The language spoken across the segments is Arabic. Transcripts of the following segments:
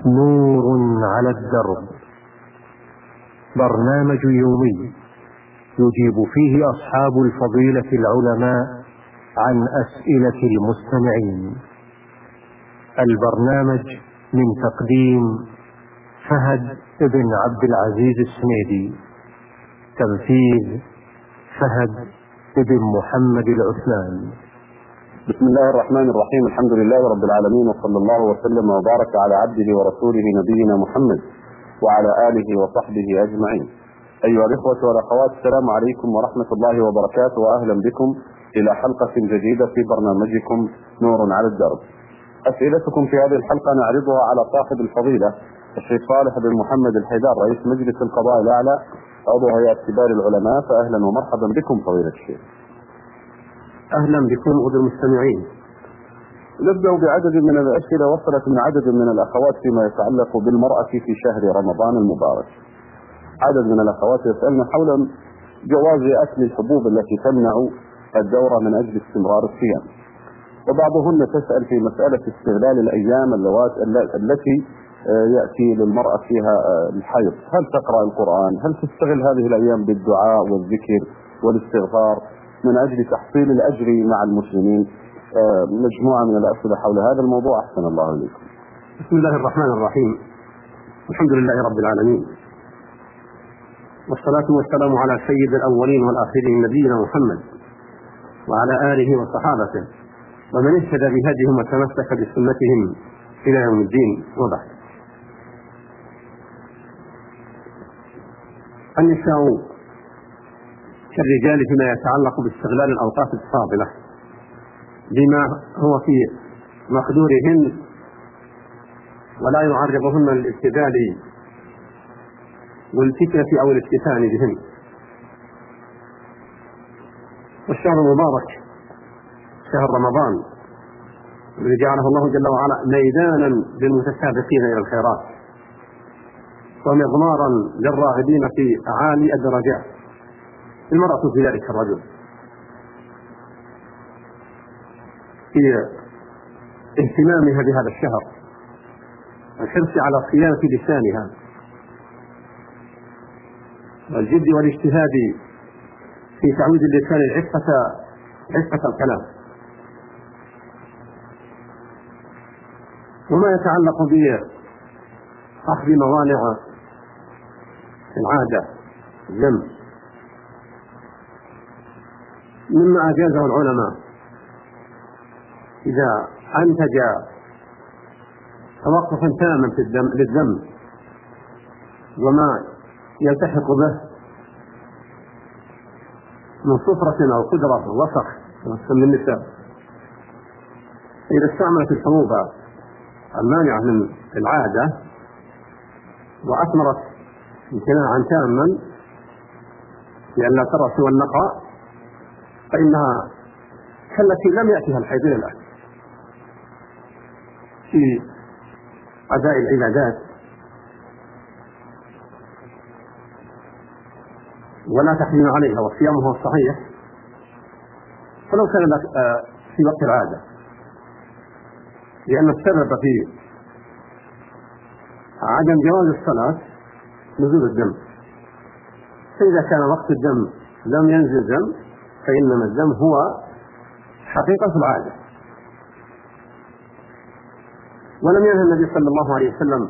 نور على الدرب، برنامج يومي يجيب فيه أصحاب الفضيلة العلماء عن أسئلة المستمعين. البرنامج من تقديم فهد بن عبد العزيز السنيدي، تنفيذ فهد بن محمد العثمان. بسم الله الرحمن الرحيم. الحمد لله رب العالمين، وصلى الله وسلم وبارك على عبده ورسوله نبينا محمد وعلى آله وصحبه أجمعين. أيها الإخوة والأخوات، السلام عليكم ورحمة الله وبركاته، وأهلا بكم إلى حلقة جديدة في برنامجكم نور على الدرب. أسئلتكم في هذه الحلقة نعرضها على صاحب الفضيلة الشيخ صالح بن محمد الحيدار، رئيس مجلس القضاء الأعلى، عضو هيئة كبار العلماء. فأهلا ومرحبا بكم فضيلة الشيخ. أهلا بكم أولي المستمعين. نبدأ بعدد من الأسئلة وصلت من عدد من الأخوات فيما يتعلق بالمرأة في شهر رمضان المبارك. عدد من الأخوات يسألن حول جواز أكل الحبوب التي تمنع الدورة من أجل استمرار الصيام، وبعضهن تسأل في مسألة استغلال الأيام التي يأتي للمرأة فيها الحيض، هل تقرأ القرآن؟ هل تستغل هذه الأيام بالدعاء والذكر والاستغفار من أجل تحصيل الأجر مع المسلمين؟ مجموعة من الأسئلة حول هذا الموضوع. أحسن الله إليكم. بسم الله الرحمن الرحيم، الحمد لله رب العالمين، والصلاة والسلام على سيد الأولين والآخرين نبينا محمد وعلى آله وصحابته ومن اهتدى بهديهم وتمسك بسنتهم إلى يوم الدين، وبعد. النساء كالرجال فيما يتعلق باستغلال الأوقات الفاضلة بما هو في مقدورهن، ولا يعرضهن للابتذال والفتنة أو الافتتان بهن. والشهر المبارك شهر رمضان الذي جعله الله جل وعلا ميدانا للمتسابقين إلى الخيرات ومضمارا للراغبين في أعالي الدرجات. المرأة في ذلك الرجل في اهتمامها بهذا الشهر، الحرص على صيانة لسانها والجد والاجتهاد في تعويد اللسان عفة الكلام، وما يتعلق بأخذ موانع العادة الذنب مما أجازه العلماء إذا أنتج توقفا تاما للذنب وما يلتحق به من صفرة أو قدرة وسخ من النساء، إذا استعملت الحبوب المانعة من العادة وأثمرت امتناعا تاما لئلا ترى سوى النقاء، فإنها كالتي لم يأتها الحيض الآن في أداء العبادات، ولا تحرم عليها وصيامها الصحيح فلو كان لك في وقت العادة، لأن السبب في عدم جواز الصلاة نزول الدم، فإذا كان وقت الدم لم ينزل دم فإنما الدم هو حقيقة العادة. ولم ينهى النبي صلى الله عليه وسلم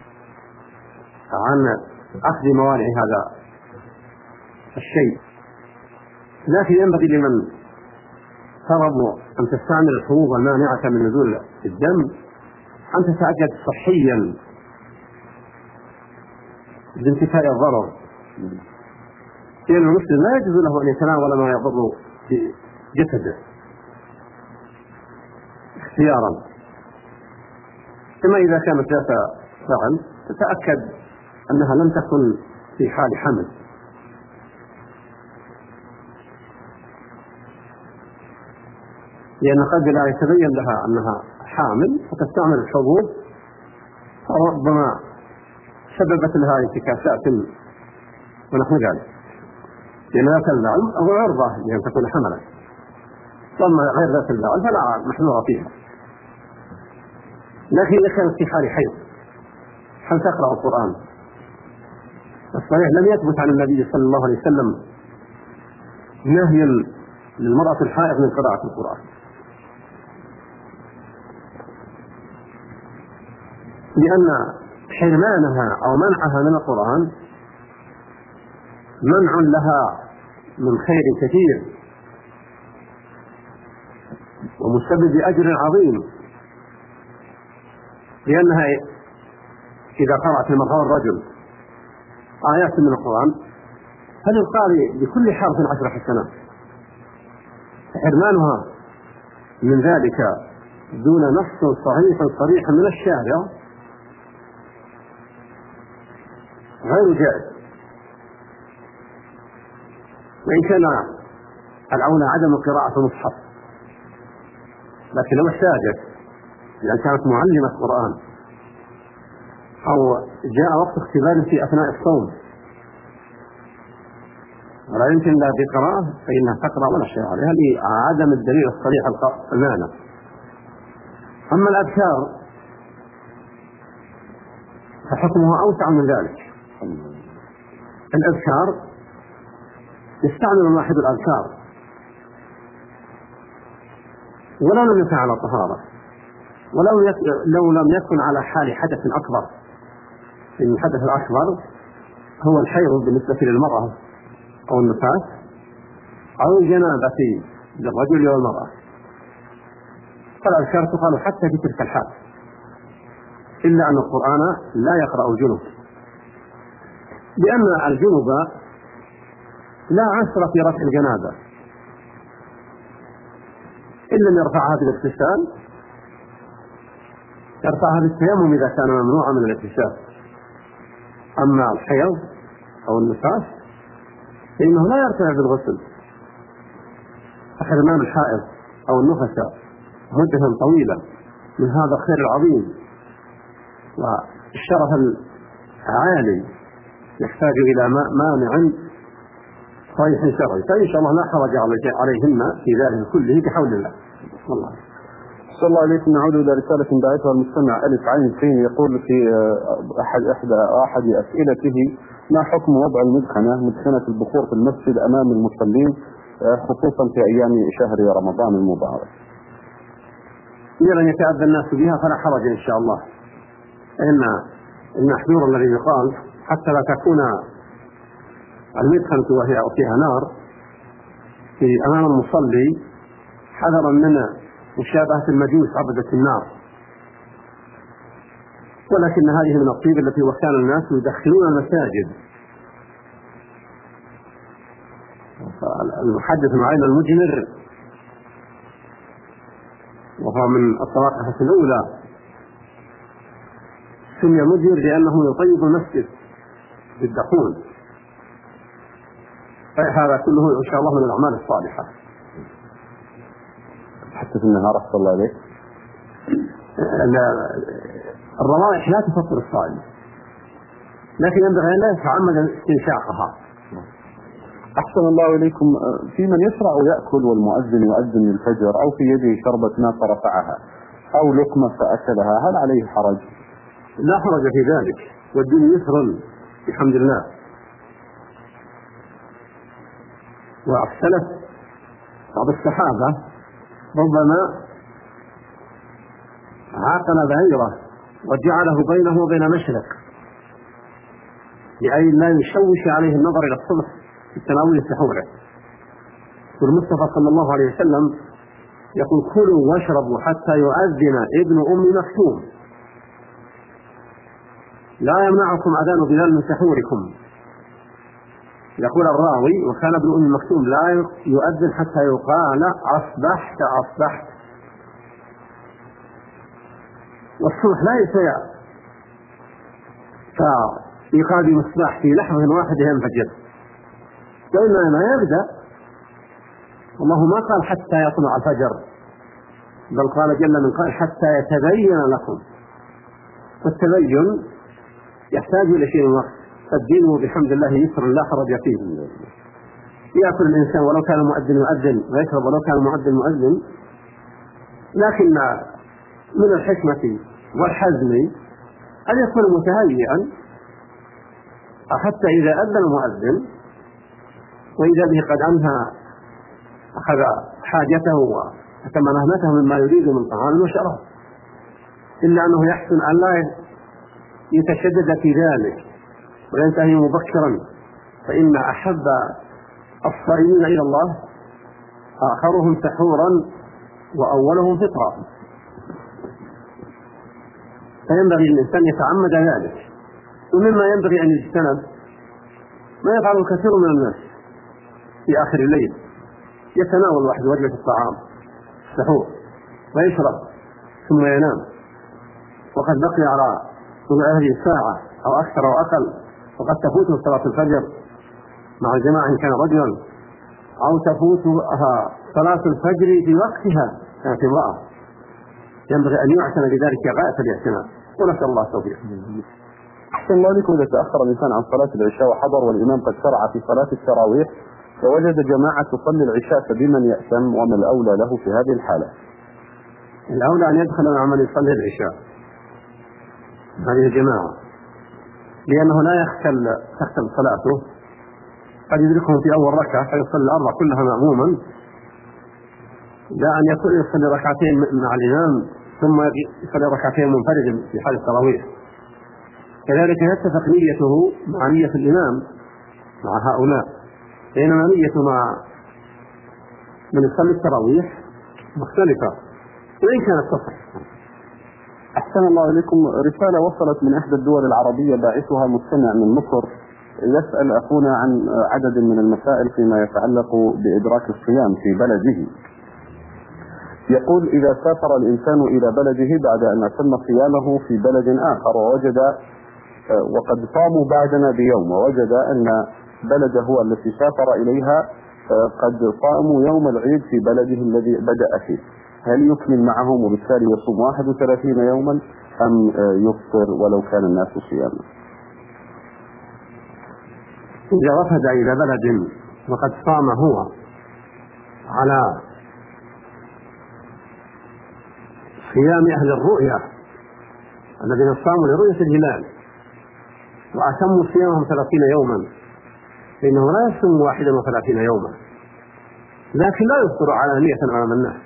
عن أخذ موانع هذا الشيء، لكن ينبغي لمن فرضوا أن تستعمل الحبوب المانعة من نزول الدم أن تتأكد صحيا بانتفاء الضرر، لأن المسلم لا يجوز له أن يتناول ما يضر بجسده اختيارا، كما إذا كانت ذات فعل تتأكد أنها لم تكن في حال حمل. لأن قد لا يتبين لها أنها حامل فتستعمل الحبوب فربما سببت لها انتكاسات ونحو ذلك، لأن ذات البعل أو عرضة لأن تكون حملا، ثم غير ذات البعل فلا محذور فيها. لكن إذا كانت في حال حيض هل تقرأ القرآن؟ الصحيح لم يثبت عن النبي صلى الله عليه وسلم نهي للمرأة الحائض من قراءة القرآن، لأن حرمانها أو منعها من القرآن منع لها من خير كثير ومسبب أجر عظيم، لأنها إذا قرأت المرأة الرجل آيات من القرآن فللقارئ بكل حرف 10 حسنات، حرمانها من ذلك دون نص صريح من الشارع غير جائز. وإن كان الأولى عدم القراءة في المصحف، لكن لو احتاجت لأن كانت معلمة قرآن أو جاء وقت اختبار في أثناء الصوم ولا يمكن لها بقراءة فإنها تقرأ ولا شيء عليها لعدم الدليل الصريح المانع. أما الأذكار فحكمها أوسع من ذلك. الأذكار يستعمل الواحد الأذكار ولو لم يكن على طهارة، لو لم يكن على حال حدث أكبر، لأن الحدث الأكبر هو الحيض بالنسبة للمرأة أو النفاس أو الجنابة للرجل والمرأة، فالأذكار تقال حتى في تلك الحال، إلا أن القرآن لا يقرأ الجنب، لأن الجنب لا عسر في رفع الجنابة إن لم يرفعها بالاغتسال، يرفعها بالتيمم إذا كان ممنوعا من الاغتسال. أما الحيض أو النفاس فإنه لا يرتفع بالغسل، فحرمان الحائض أو النفساء مدة طويلة من هذا الخير العظيم والشرف العالي يحتاج إلى مانع صحيح شرعي، فإن شاء الله لا حرج عليهن في ذلك كله بحول الله. والله صلى الله عليكم. نعود إلى رسالة بعثها المستمع ألف عين سين، يقول في أحد أسئلته: ما حكم وضع مدخنة البخور في المسجد أمام المصلين خصوصا في أيام شهر رمضان المبارك؟ إذا لم يتأذى الناس بها فلا حرج إن شاء الله، إن المحذور الذي يقال حتى لا تكون المدخنة وهي فيها نار في أمام المصلي حذرا من مشابهة المجوس عبدة النار، ولكن هذه من الطيب التي وكان الناس يدخلون المساجد. المحدث معين المجمر وهو من الطبقة الأولى سمي مجمر لأنه يطيب المسجد بالدخول، هذا كله إن شاء الله من الأعمال الصالحة. حتى في النهار أحسن الله عليك الروائح لا تفطر الصائم، لكن ينبغي أن لا يتعمد استنشاقها. أحسن الله إليكم. في من يشرع ويأكل والمؤذن يؤذن الفجر أو في يده شربة ماء فرفعها أو لقمة فأكلها، هل عليه حرج؟ لا حرج في ذلك، والدين يسر بحمد الله. والسلف بعض الصحابة ربما عاقل بعيره وجعله بينه وبين مشرق لأي لا يشوش عليه النظر إلى الصبح في تناول سحوره. والمصطفى صلى الله عليه وسلم يقول: كلوا واشربوا حتى يؤذن ابن أم مكتوم، لا يمنعكم أذان بلال من سحوركم. يقول الراوي: وكان ابن أم مكتوم لا يؤذن حتى يقال أصبحت أصبحت. والصبح لا يسيع فإيقاد مصباح في لحظة واحدة ينفجر، وإنما يبدأ. الله ما قال حتى يطلع الفجر، بل قال جل من قائل: حتى يتبين لكم. والتبين يحتاج إلى شيء وقت، فالدين بحمد الله يسر لا حرج فيه. يأكل الإنسان ولو كان مؤذن يؤذن، ويشرب ولو كان مؤذن مؤذن، لكن من الحكمة والحزم أن يكون متهيئا حتى إذا أذن المؤذن وإذا به قد أخذ حاجته وتم مهمته مما يريد من طعام وشراب، إلا أنه يحسن أن لا يتشدد في ذلك وينتهي مبكرا، فإن أحب الصائمين إلى الله آخرهم سحورا وأولهم فطرا، فينبغي الإنسان يتعمد ذلك. ومما ينبغي أن يجتنب ما يفعله كثير من الناس في آخر الليل، يتناول واحد وجبة الطعام السحور ويشرب ثم ينام، وقد بقي على هذه الساعة أو أكثر أو أقل، وقد تفوته صلاة الفجر مع الجماعة إن كان رجلا، أو تفوتها صلاة الفجر في وقتها كانت امرأة. ينبغي أن يعتنى بذلك غاية الاعتناء، ونسأل الله التوفيق. أحسن الله لكم. إذا تأخر الإنسان عن صلاة العشاء وحضر والإمام قد شرع في صلاة التراويح فوجد جماعة تصلي العشاء، فبمن يأتم وما الأولى له في هذه الحالة؟ الأولى أن يدخل مع من يصلي العشاء هذه الجماعة، لأنه لا تختل صلاته، قد يدركهم في أول ركعة فيصلي الأربع كلها مأموما، لا أن يصلي ركعتين مع الإمام ثم يصلي ركعتين منفردا في حال التراويح. كذلك يتفق نيته مع نية الإمام مع هؤلاء، بينما نيته مع من يصلي التراويح مختلفة وإن كانت تصح. أحسن الله إليكم. رسالة وصلت من إحدى الدول العربية باعثها مستمع من مصر يسأل أخونا عن عدد من المسائل فيما يتعلق بإدراك الصيام في بلده. يقول: إذا سافر الإنسان إلى بلده بعد أن أتم صيامه في بلد آخر وقد صاموا بعدنا بيوم، ووجد أن بلده التي سافر إليها قد صاموا يوم العيد في بلده الذي بدأ فيه، هل يكمل معهم وبالتالي يصوم 31 يوما أم يفطر ولو كان الناس صياما؟ إذا وفد إلى بلد وقد صام هو على صيام أهل الرؤيا الذين صاموا لرؤية الهلال وأتموا صيامهم 30 يوما، فإنه لا يصوم 31 يوما، لكن لا يفطر علانية أمام الناس،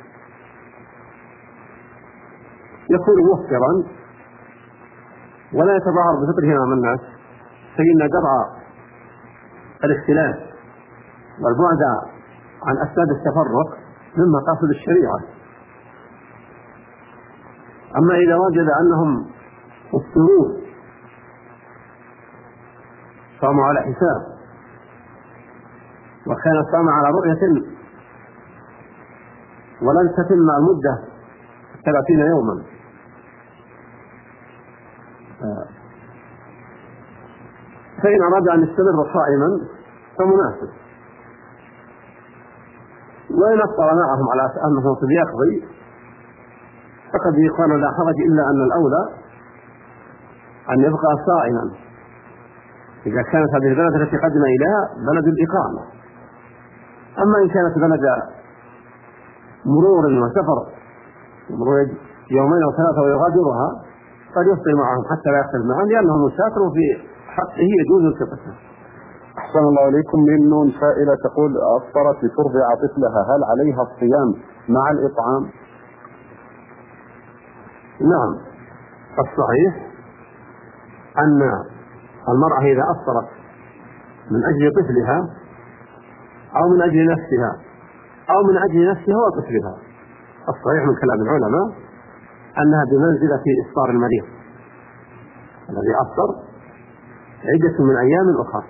يكون مفطرا ولا يتظاهر بفطره أمام الناس، فإن درء الاختلاف والبعد عن أسباب التفرق من مقاصد الشريعة. أما إذا وجد أنهم مفطرون صاموا على حساب وكان الصام على رؤية ولن تتم المدة 30 يوما، فإن أراد أن يستمر صائما فمناسب، وإن أفطر معهم على أنه يقضي فقد يقال لا حرج، إلا أن الأولى أن يبقى صائما إذا كانت هذه البلد التي قدم إليها بلد الإقامة. أما إن كانت بلد مرور وسفر مرور يومين أو ثلاثة ويغادرها قد يفطر معهم حتى لا يختلف معهم، لأنه مسافر في حقه يجوز الفطر. أحسن الله إليكم. من نون سائلة تقول: أفطرت لترضع طفلها، هل عليها الصيام مع الإطعام؟ نعم، الصحيح أن المرأة إذا أفطرت من أجل طفلها أو من أجل نفسها أو من أجل نفسها وطفلها، الصحيح من كلام العلماء أنها بمنزلة إفطار المريض الذي أفطر عدة من أيام أخرى.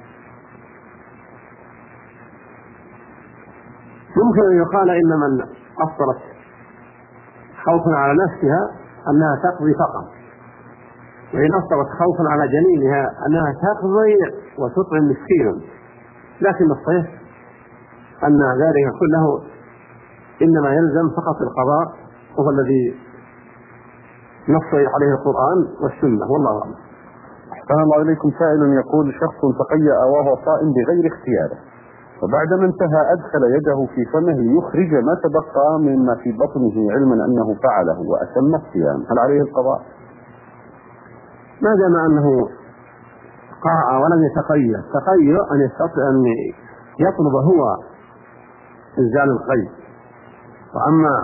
يمكن أن يقال إن من أفطرت خوفا على نفسها أنها تقضي فقط، وإن أفطرت خوفا على جنينها أنها تقضي وتطعم مسكينا، لكن الصحيح أن ذلك كله إنما يلزم فقط القضاء، وهو الذي نص عليه القرآن والسنة، والله أعلم. أحسن الله إليكم. سائل يقول: شخص تقيأ وهو صائم بغير اختياره، وبعدما انتهى أدخل يده في فمه ليخرج ما تبقى مما في بطنه علما أنه فعله وأتم الصيام، هل عليه القضاء؟ ما دام أنه قاع ولم يتقيأ، تقيأ أن يستطيع أن يطلب هو إنزال القيء. وأما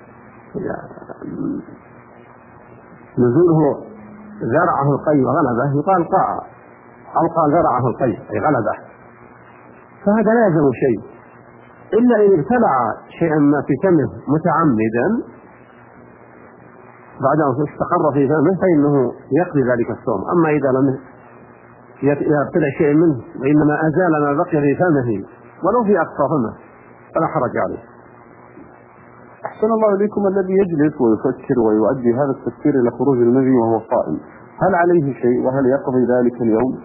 نزوله زرعه القيء وغلبه يقال قاع، أو قال زرعه القيء أي غلبه، فهذا لا يلزم شيء إلا إن ابتلع شيئا ما في فمه متعمدا بعد أن استقر في فمه فإنه يقضي ذلك الصوم. أما إذا لم يبتلع شيء منه وإنما أزال ما بقي في فمه ولو في أقصى فمه فلا حرج عليه. أحسن الله إليكم، الذي يجلس ويفكر ويؤدي هذا التفكير إلى خروج المني وهو صائم، هل عليه شيء وهل يقضي ذلك اليوم؟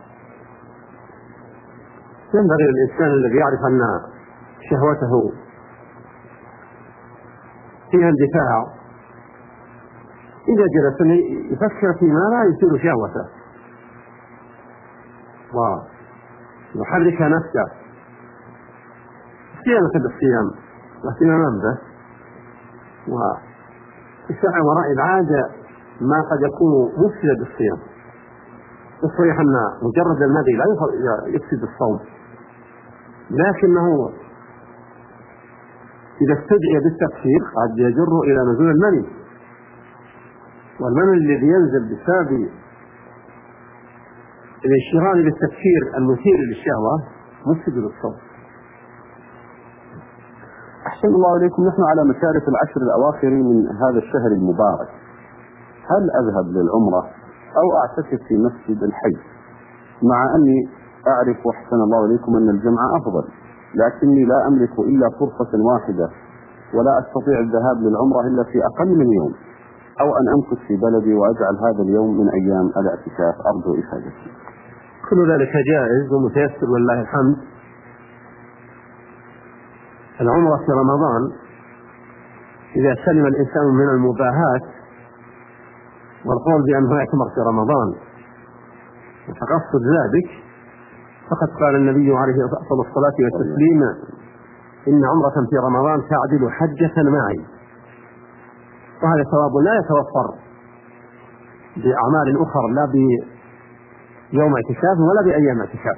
ينبغي للإنسان الذي يعرف أن شهوته فيها اندفاع إذا جلس يفكر فيما لا يثير شهوته ويحرك نفسه صيانة بالصيام واهتماما به، والسعي وراء العادة ما قد يكون مفسدا بالصيام. الصحيح أن مجرد المذي لا يفسد الصوم، لكنه إذا استدعي بالتفكير قد يجر إلى نزول المني، والمني الذي ينزل بسبب الانشغال بالتفكير المثير للشهوة مفسد للصوم. أحسن الله إليكم، نحن على مشارف العشر الأواخر من هذا الشهر المبارك، هل أذهب للعمرة أو أعتكف في مسجد الحي؟ مع أني أعرف أحسن الله إليكم أن الجمع أفضل، لكني لا أملك إلا فرصة واحدة ولا أستطيع الذهاب للعمرة إلا في أقل من يوم، أو أن أمكث في بلدي وأجعل هذا اليوم من أيام الاعتكاف. أرجو إفادتي. كل ذلك جائز ومتيسر والله الحمد. العمرة في رمضان إذا سلم الإنسان من المباهات والقول بأنه يعتمر في رمضان وتقصد ذلك، فقد قال النبي عليه الصلاة والتسليم: إن عمرة في رمضان تعدل حجة معي. وهذا ثواب لا يتوفر بأعمال أخرى، لا بيوم اعتكاف ولا بأيام اعتكاف.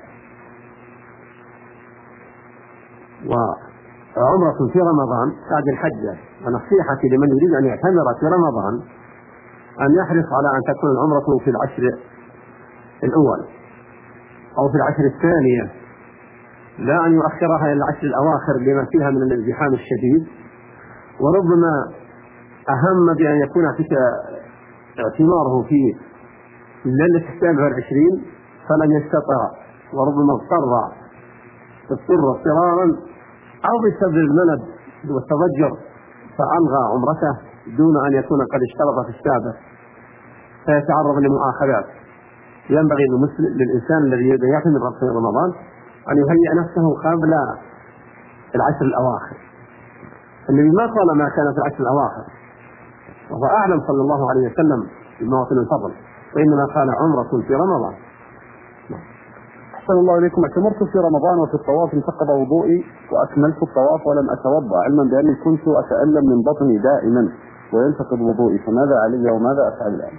وعمرة في رمضان تعدل حجة. ونصيحتي لمن يريد أن يعتمر في رمضان أن يحرص على أن تكون العمرة في العشر الأول أو في العشر الثانية، لا أن يؤخرها إلى العشر الأواخر لما فيها من الازدحام الشديد. وربما أهم بأن يكون اعتماره في الليلة 27 فلن يستطع، وربما اضطر اضطرارا أو بسبب الملل والتضجر فألغى عمرته دون أن يكون قد اشترط في السابق فيتعرض لمؤاخذات. ينبغي للإنسان الذي يعتمر في رمضان أن يهيئ نفسه قبل العشر الأواخر. النبي ما قال ما كان في العشر الأواخر، وهو أعلم صلى الله عليه وسلم بمواطن الفضل، وإنما قال عمرة في رمضان. أحسن الله إليكم، اعتمرت في رمضان وفي الطواف انتقض وضوئي وأكملت الطواف ولم أتوضأ، علما بأني كنت أتألم من بطني دائما وينتقض وضوئي، فماذا علي وماذا أفعل الآن؟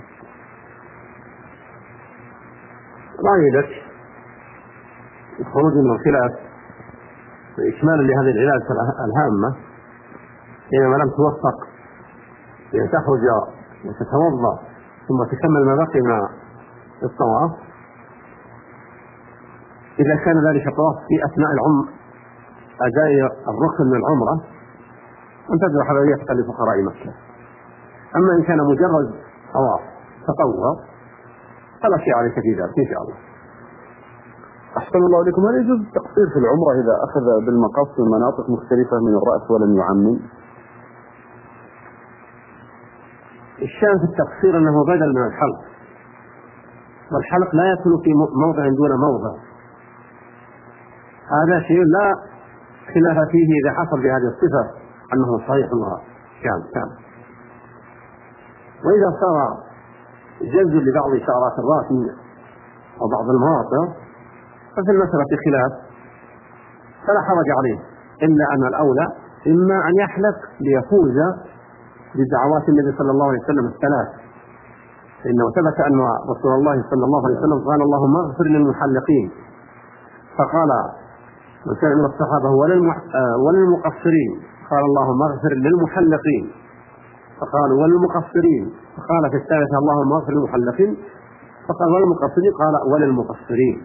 رأيك الخروج من الخلاف وإكمالا لهذه العلاج الهامة، حينما لم توفق بأن تخرج وتتوضأ ثم تكمل ما بقي من الطواف، إذا كان ذلك الطواف في أثناء أداء الركن من العمرة أن تذبح هديتك لفقراء مكة. أما إن كان مجرد طواف تطوع فلا شيء عليك في ذلك إن شاء الله. أحسن الله إليكم، هل يجوز التقصير في العمرة إذا أخذ بالمقاصد من مناطق مختلفة من الرأس ولم يعمم؟ الشأن في التقصير أنه بدل من الحلق، والحلق لا يكون في موضع دون موضع، هذا شيء لا خلاف فيه إذا حصل بهذه الصفة أنه صحيح كان. وإذا صار جلد لبعض شعرات الرأس أو بعض المواطن ففي المسألة خلاف فلا حرج عليه، إلا أن الأولى إما أن يحلق ليفوز بدعوات النبي صلى الله عليه وسلم الثلاث فإنه ثبت أن رسول الله صلى الله عليه وسلم قال اللهم اغفر للمحلقين، فقال وكان من الصحابة وللمقصرين، قال اللهم اغفر للمحلقين، فقالوا وللمقصرين، فقال في الثالثة اللهم اغفر للمحلقين، فقال وللمقصرين، قال وللمقصرين.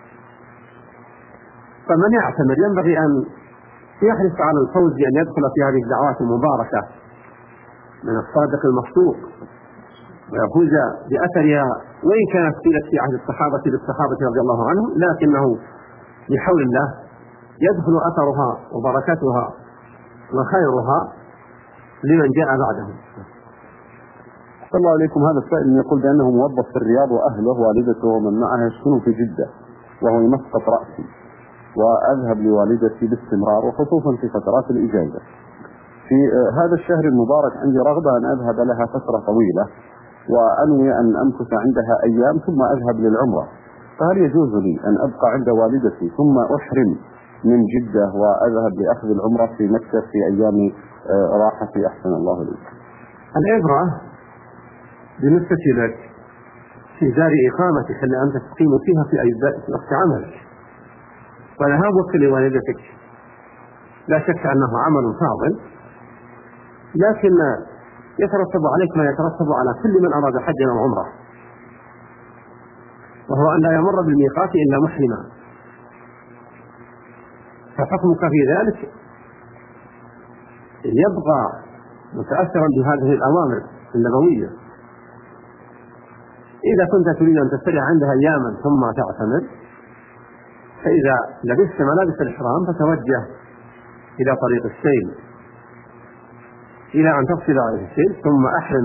فمن يعتمر ينبغي أن يحرص على الفوز بأن يدخل في هذه الدعوات المباركة من الصادق المصدوق ويفوز بأثرها، وإن كانت قيلت في عهد الصحابة للصحابة رضي الله عنهم، لكنه بحول الله يدخل أثرها وبركتها وخيرها لمن جاء بعدهم. صلى الله عليكم. هذا السائل يقول بأنه موظف في الرياض وأهله ووالدته ومن معها يسكنون في جدة، وهو يمسقط رأسي، وأذهب لوالدتي باستمرار وخصوصا في فترات الإجازة. في هذا الشهر المبارك عندي رغبة أن أذهب لها فترة طويلة، وأنوي أن أمكث عندها أيام ثم أذهب للعمرة، فهل يجوز لي أن أبقى عند والدتي ثم أحرم من جدة وأذهب لأخذ العمرة في مكة في أيام راحتي؟ أحسن الله إليك. العبرة بالنسبة لك في دار إقامتك اللي أنت تقيم فيها في أي وقت عملك، وذهابك لوالدتك لا شك أنه عمل فاضل، لكن يترتب عليك ما يترتب على كل من أراد حجا أو عمرة، وهو أن لا يمر بالميقات إلا محرما، فحكمك في ذلك يبقى متأثرا بهذه الأوامر النبوية. إذا كنت تريد أن تستريح عندها أياما ثم تعتمر، فإذا لبست ملابس الإحرام فتوجه إلى طريق السيل إلى أن تصل على السيل، ثم أحرم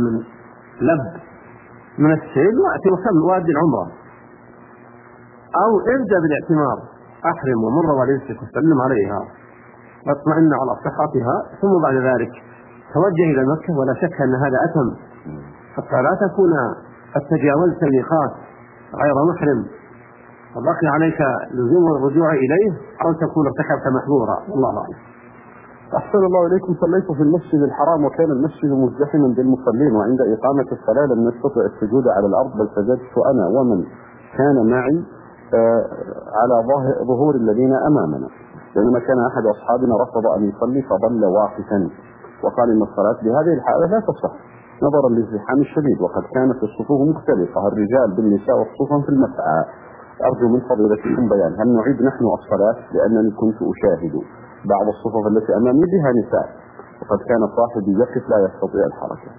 من السيل وأتي وادي العمرة، أو ارجع بالاعتمار، أحرم ومر والدتك وسلم عليها واطمئن على صحتها، ثم بعد ذلك توجه إلى مكة، ولا شك أن هذا أتم، حتى لا تكون قد تجاوزت الميقات غير محرم وبقي عليك لزوم الرجوع إليه، أو تكون ارتكبت محظورا. الله أعلم. أحسن الله إليكم. صليت في المسجد الحرام وكان المسجد مزدحما بالمصلين، وعند إقامة الصلاة لم نستطع السجود على الأرض، بل سجدت أنا ومن كان معي على ظهور الذين أمامنا، لأنما كان أحد أصحابنا رفض أن يصلي فظل واقفا، وقال إن الصلاة بهذه الحالة لا تصح نظرا للازدحام الشديد، وقد كانت الصفوف مختلفة، الرجال بالنساء وخصوصا في المسعى. أرجو من فضيلتكم بيان هل نعيد نحن الصلاة، لأنني كنت أشاهد بعض الصفوف التي أمامي بها نساء، وقد كان صاحبي يقف لا يستطيع الحركة.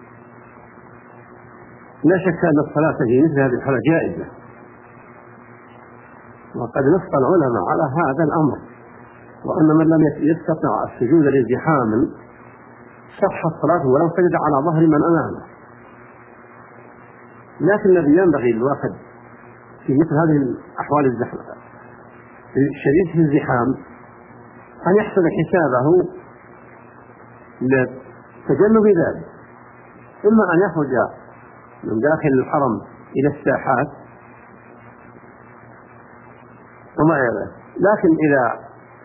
لا شك أن الصلاة في مثل هذه الحالة جائزة، وقد نص العلماء على هذا الأمر، وأن من لم يستطع السجود لازدحام صحت صلاته ولو سجد على ظهر من أمامه. لكن الذي ينبغي للواحد في مثل هذه الأحوال الشديد في الزحام أن يحسب حسابه لتجنب ذلك، إما أن يخرج من داخل الحرم إلى الساحات وما إلى ذلك، لكن إذا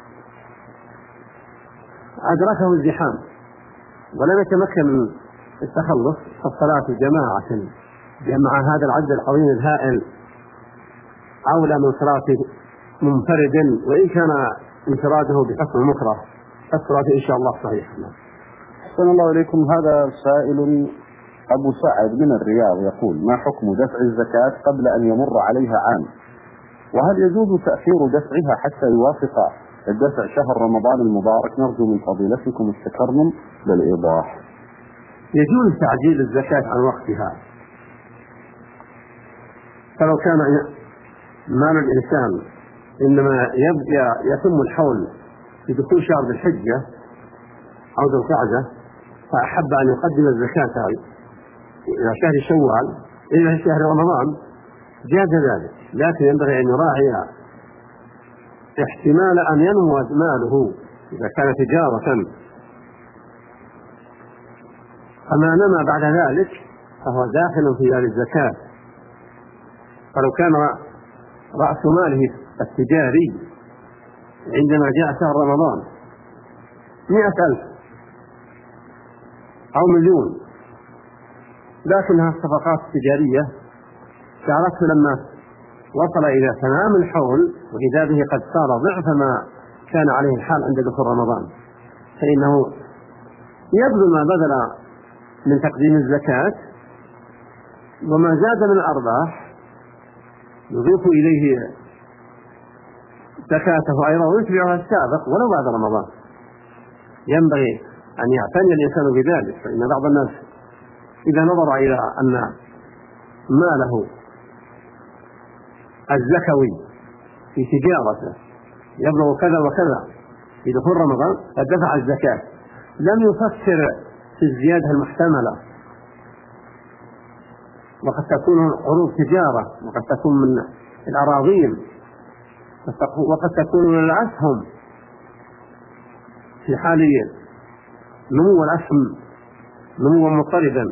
أدركه الزحام ولم يتمكن من التخلص فالصلاة جماعة مع هذا العدد العظيم الهائل أولى من صلاة منفرد، وإن كان انفراده بحكم مكره، الصلاة إن شاء الله صحيحة. أحسن الله إليكم. هذا سائل أبو سعد من الرياض يقول ما حكم دفع الزكاة قبل أن يمر عليها عام، وهل يجوز تأخير دفعها حتى يوافق الدفع شهر رمضان المبارك؟ نرجو من فضيلتكم التكرم للإيضاح. يجوز تعجيل الزكاة عن وقتها، فلو كان مال الإنسان إنما يتم الحول في دخول شهر الحجة أو ذو القعدة، فأحب أن يقدم الزكاة إلى شهر شوال إلى شهر رمضان جاز ذلك، لكن ينبغي أن يراعي احتمال أن ينمو ماله إذا كان تجارة، فما نمى بعد ذلك فهو داخل في دار الزكاة. فلو كان رأس ماله التجاري عندما جاء شهر رمضان 100,000 أو 1,000,000، لكنها صفقات تجارية جعلته لما وصل إلى تمام الحول وإذا به قد صار ضعف ما كان عليه الحال عند دخول رمضان، فإنه يبذل ما بذل من تقديم الزكاة، وما زاد من الأرباح يضيف إليه زكاته أيضا ويتبعها السابق ولو بعد رمضان. ينبغي أن يعتني الإنسان بذلك، فإن بعض الناس إذا نظر إلى أن ماله الزكوي في تجارته يبلغ كذا وكذا في دخول رمضان قد دفع الزكاة، لم يفكر في الزيادة المحتملة، وقد تكون عروض تجارة، وقد تكون من الأراضين، وقد تكون من الأسهم في حال نمو الأسهم نموا مضطردا،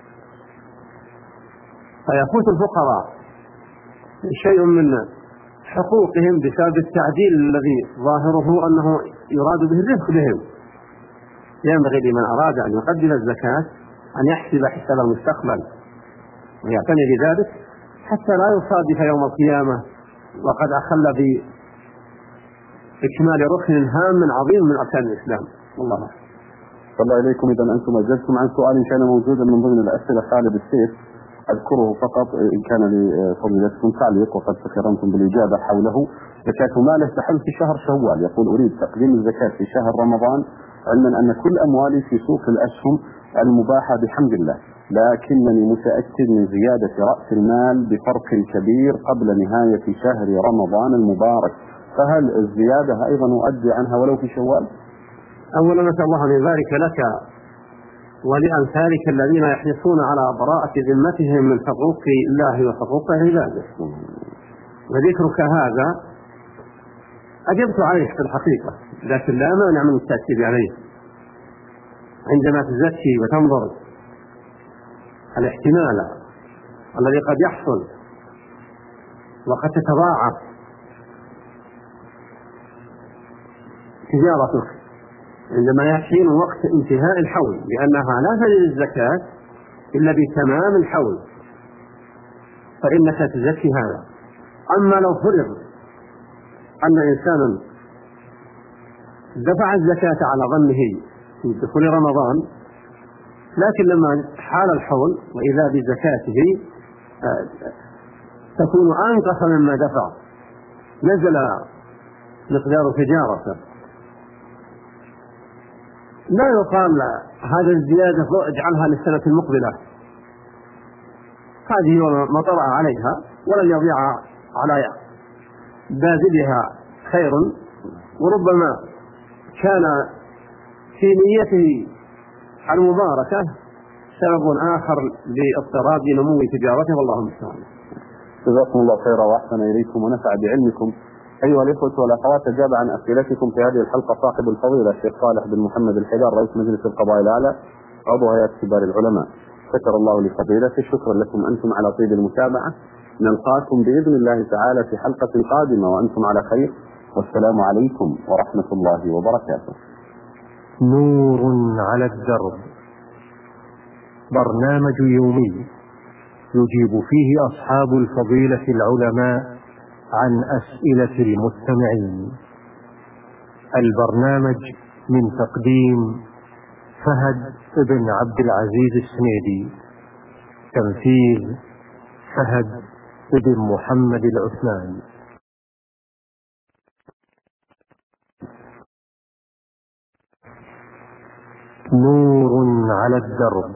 فيفوت الفقراء شيء من حقوقهم بسبب التعديل الذي ظاهره أنه يراد به الرفق بهم. ينبغي لمن أراد أن يقدم الزكاة أن يحسب حساب المستقبل ويعتني بذلك حتى لا يصادف يوم القيامة وقد أخل بإكمال ركن هام عظيم من أركان الإسلام. والله الله إليكم. إذا أنتم أجبتم عن سؤال كان موجودا من ضمن الأسئلة خالد السيف، أذكره فقط إن كان لفضيلتكم تعليق وقد تكرمتم بالإجابة حوله. زكاة ماله تحل في شهر شوال، يقول أريد تقديم الزكاة في شهر رمضان، علما أن كل أموالي في سوق الأسهم المباحة بحمد الله، لكنني متأكد من زيادة رأس المال بفرق كبير قبل نهاية شهر رمضان المبارك، فهل الزيادة أيضا أؤدي عنها ولو في شوال؟ أولا نسأل الله أن يبارك لك ولأمثالك الذين يحرصون على براءة ذمتهم من حقوق الله وحقوق عباده، وذكرك هذا أجبت عليه في الحقيقة، لكن لا مانع من التأكيد عليه. عندما تزكي وتنظر الاحتمال الذي قد يحصل وقد تتضاعف تجارتك عندما يحين وقت انتهاء الحول، لأنها لا تجد الزكاة إلا بتمام الحول، فإنك تزكي هذا. أما لو فرض أن إنسانا دفع الزكاة على ظنه في دخول رمضان، لكن لما حال الحول وإذا بزكاته تكون أنقص مما دفع، نزل مقدار تجارته، لا يقال هذا الزيادة اجعلها للسنة المقبلة، هذه ما طرأ عليها ولن يضيع على باذلها خير، وربما كان في نيته المباركة سبب آخر لاضطراب نمو تجارته، والله المستعان. جزاكم الله خيرا وأحسن إليكم ونفع بعلمكم. أيها الإخوة والأخوات، أجاب عن أسئلتكم في هذه الحلقة صاحب الفضيلة الشيخ صالح بن محمد الحدار، رئيس مجلس القضاء الأعلى، عضو هيئة كبار العلماء. شكر الله لفضيلته. شكرا لكم أنتم على طيب المتابعة. نلقاكم بإذن الله تعالى في حلقة قادمة وأنتم على خير، والسلام عليكم ورحمة الله وبركاته. نور على الدرب، برنامج يومي يجيب فيه أصحاب الفضيلة العلماء عن أسئلة المستمعين. البرنامج من تقديم فهد بن عبد العزيز السنيدي، تنفيذ فهد بن محمد العثمان. نور على الدرب،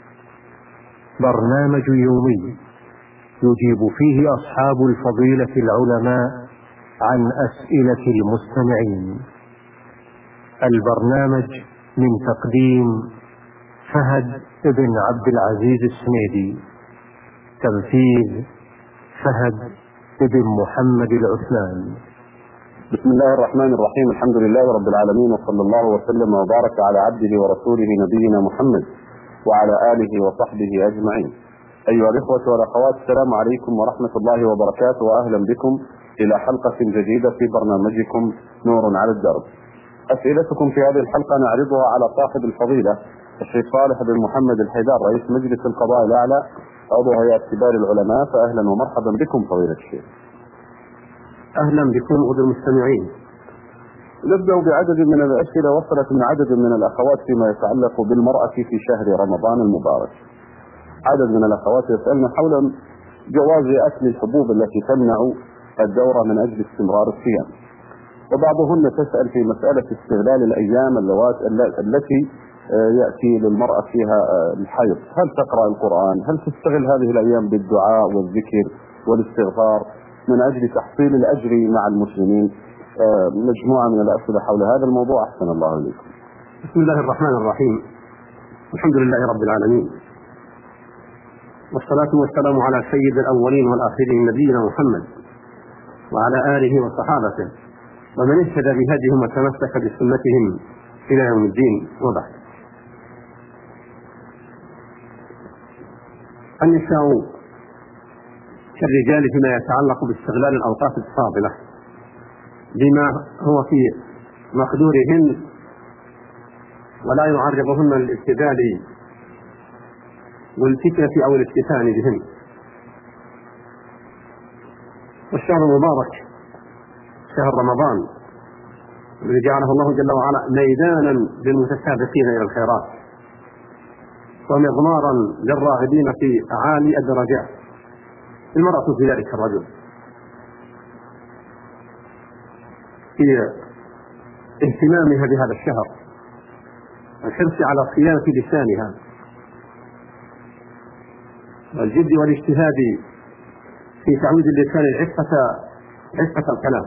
برنامج يومي يجيب فيه أصحاب الفضيلة العلماء عن أسئلة المستمعين. البرنامج من تقديم فهد بن عبد العزيز السنيدي، تنفيذ فهد بن محمد العثمان. بسم الله الرحمن الرحيم. الحمد لله رب العالمين، وصلى الله وسلم وبارك على عبده ورسوله نبينا محمد وعلى آله وصحبه أجمعين. أيها الإخوة والأخوات، السلام عليكم ورحمة الله وبركاته، وأهلا بكم إلى حلقة جديدة في برنامجكم نور على الدرب. أسئلتكم في هذه الحلقة نعرضها على صاحب الفضيلة الشيخ صالح بن محمد الحيدار رئيس مجلس القضاء الأعلى عضو هيئة كبار العلماء، فأهلا ومرحبا بكم فضيلة الشيخ. أهلا بكم المستمعين. نبدأ بعدد من الأسئلة وصلت من عدد من الأخوات فيما يتعلق بالمرأة في شهر رمضان المبارك. عدد من الأخوات يسألن حول جواز أكل الحبوب التي تمنع الدورة من أجل استمرار الصيام، وبعضهن تسأل في مسألة استغلال الأيام التي يأتي للمرأة فيها الحيض، هل تقرأ القرآن؟ هل تستغل هذه الأيام بالدعاء والذكر والاستغفار من أجل تحصيل الأجر مع المسلمين؟ مجموعة من الأسئلة حول هذا الموضوع، أحسن الله إليكم. بسم الله الرحمن الرحيم، الحمد لله رب العالمين، والصلاة والسلام على سيد الأولين والآخرين نبينا محمد وعلى آله وصحابته ومن اهتدى بهديهم وتمسك بسنتهم إلى يوم الدين، وبعد. النساء كالرجال فيما يتعلق باستغلال الأوقات الفاضلة بما هو في مقدورهن ولا يعرضهن للابتذال والفتنة أو الافتتان بهن. والشهر المبارك شهر رمضان الذي جعله الله جل وعلا ميدانا للمتسابقين إلى الخيرات ومضمارا للراغبين في أعالي الدرجات. المرأة في ذلك الرجل في اهتمامها بهذا الشهر، الحرص على صيانة لسانها والجد والاجتهاد في تعويد اللسان عفة الكلام،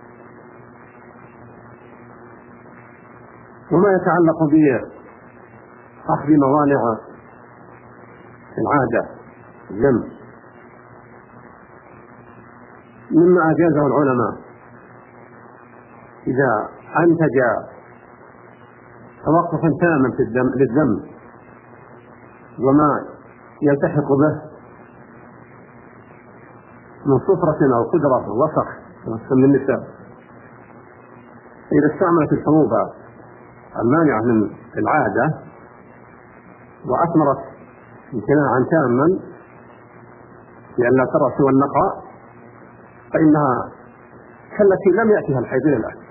وما يتعلق بأخذ موانع العادة الذنب مما أجازه العلماء إذا أنتج توقفا تاما للذنب وما يلتحق به من صفرة أو قدرة وسخ من النساء، إذا استعملت الحبوب المانعة من العادة وأثمرت امتناعا تاما لئلا ترى سوى النقاء، فإنها كالتي لم يأتها الحيض إلى الآن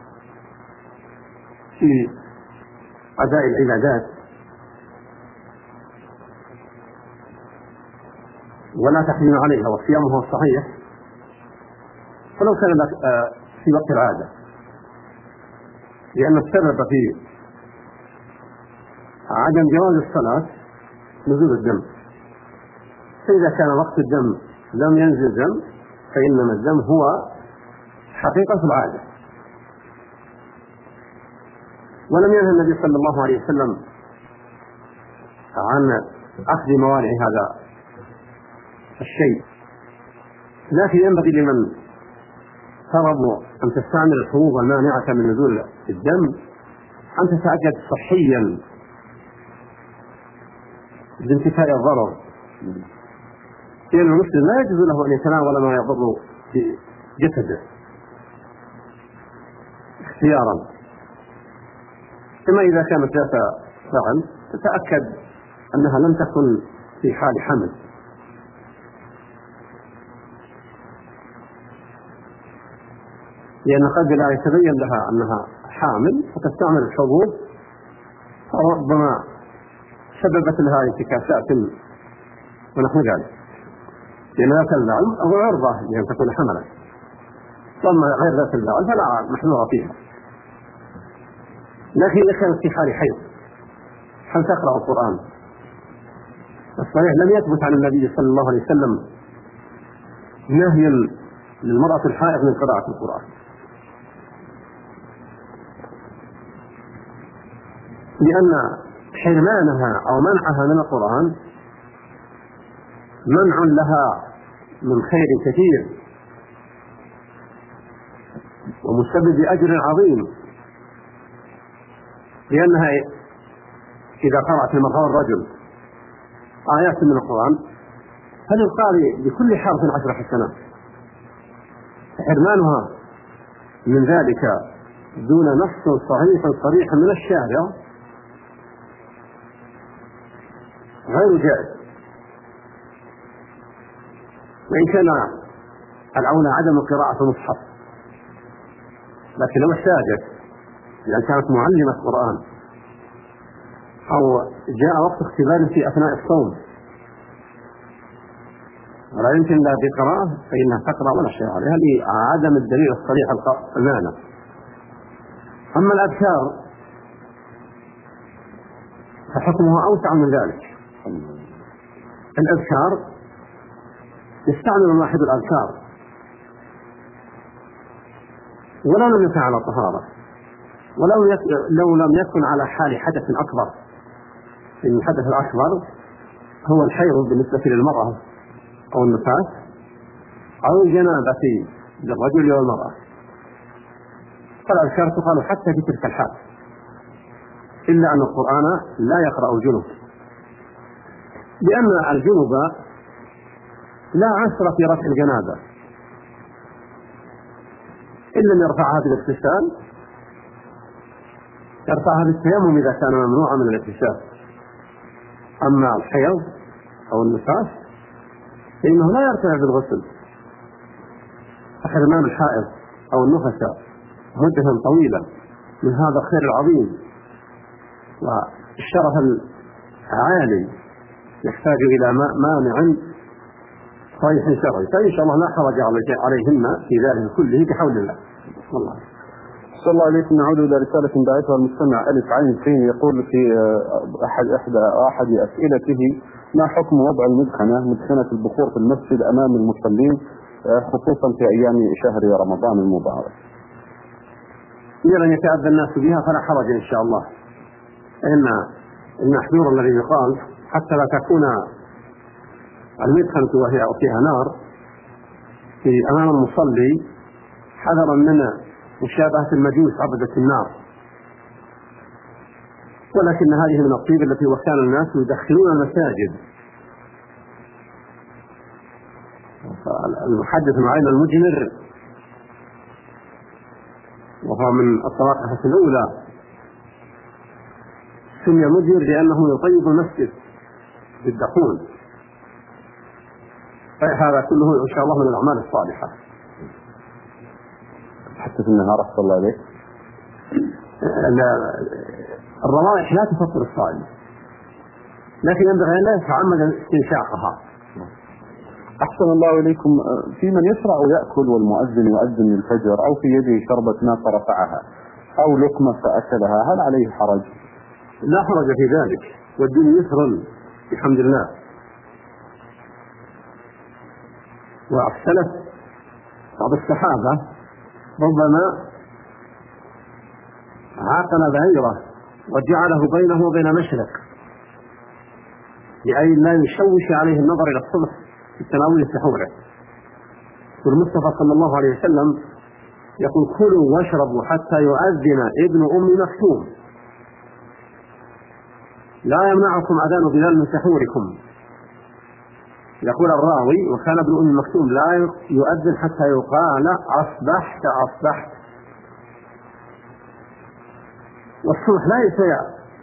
في أداء العبادات ولا تحريم عليها وصيامها الصحيح، فلو كان لك في وقت العادة، لأن السبب في عدم جواز الصلاة نزول الدم، فإذا كان وقت الدم لم ينزل دم فإنما الدم هو حقيقة العادة. ولم ينهى النبي صلى الله عليه وسلم عن أخذ موانع هذا الشيء، لكن ينبغي لمن فرضوا أن تستعمل الحبوب المانعة من نزول الدم أن تتأكد صحيا بانتفاء الضرر، لأن المسلم لا يجوز له أن يتناول ما يضر بجسده اختيارا، كما إذا كانت ذات فعل تتأكد أنها لم تكن في حال حمل. لأن قد لا يتبين لها أنها حامل فتستعمل الحبوب فربما سببت لها انتكاسات ونحو ذلك، لأن ذات البعل أو عرضة لأن تكون حملا، ثم غير ذات البعل فلا محذور فيها. لكن إذا كانت في حال حيض هل تقرأ القرآن؟ الصحيح لم يثبت عن النبي صلى الله عليه وسلم نهي للمرأة الحائض من قراءة القرآن، لأن حرمانها أو منعها من القرآن منع لها من خير كثير ومسبب أجر عظيم، لأنها إذا قرأت المرأة الرجل آيات من القرآن فللقارئ بكل حرف 10 حسنات، حرمانها من ذلك دون نص صريح من الشارع غير جائز. وإن كان الأولى عدم قراءة المصحف، لكن لو احتاجت لأن كانت معلمة قرآن أو جاء وقت اختبار في أثناء الصوم ولا يمكن لها بقراءة فإنها تقرأ ولا شيء عليها لعدم الدليل الصريح المعنى. أما الأذكار فحكمها أوسع من ذلك. الأذكار يستعمل الواحد الأذكار ولو لم يكن على طهارة، لو لم يكن على حال حدث أكبر، لأن الحدث الأكبر هو الحيض بالنسبة للمرأة أو النفاس أو الجنابة للرجل والمرأة، فالأذكار تقال حتى في تلك الحال، إلا أن القرآن لا يقرأ الجنب، لأن الجنب لا عسر في رفع الجنابة إن لم يرفعها بالاغتسال، يرفعها بالتيمم إذا كان ممنوعا من الاغتسال. أما الحيض أو النفاس فإنه لا يرتفع بالغسل، فحرمان الحائض أو النفساء مدة طويلة من هذا الخير العظيم والشرف العالي يحتاج إلى مانع صحيح شرعي، فإن شاء الله لا حرج عليهن في ذلك كله بحول الله. والله صلى الله عليكم. نعود إلى رسالة بعثها المستمع ألف عين سين، يقول في أحد أسئلته: ما حكم وضع مدخنة البخور في المسجد أمام المصلين خصوصا في أيام شهر رمضان المبارك؟ إذا لم يتأذى الناس بها فلا حرج إن شاء الله، إن المحذور الذي يقال حتى لا تكون المدخنة وهي فيها نار في أمام المصلي حذرا من مشابهة المجوس عبدة النار، ولكن هذه من الطيب التي وكان الناس يدخلون المساجد. المحدث معين المجمر وهو من الطبقة الأولى سمي مجمر لأنه يطيب المسجد بالدخول، هذا كله إن شاء الله من الأعمال الصالحة. حتى في النهار أحسن الله عليك الروائح لا تفطر الصائم، لكن ينبغي أن لا يتعمد استنشاقها. أحسن الله إليكم. في من يشرع ويأكل والمؤذن يؤذن الفجر أو في يده شربة ماء فرفعها أو لقمة فأكلها، هل عليه حرج؟ لا حرج في ذلك، والدين يسر بحمد الله. والسلف بعض الصحابة ربما عاقل بعيره وجعله بينه وبين مشرق لأي لا يشوش عليه النظر إلى الصبح في تناول سحوره. والمصطفى صلى الله عليه وسلم يقول: كلوا واشربوا حتى يؤذن ابن أم مكتوم، لا يمنعكم أذان بلال من سحوركم. يقول الراوي: وكان ابن أم مكتوم لا يؤذن حتى يقال أصبحت أصبحت. والصبح لا يسيع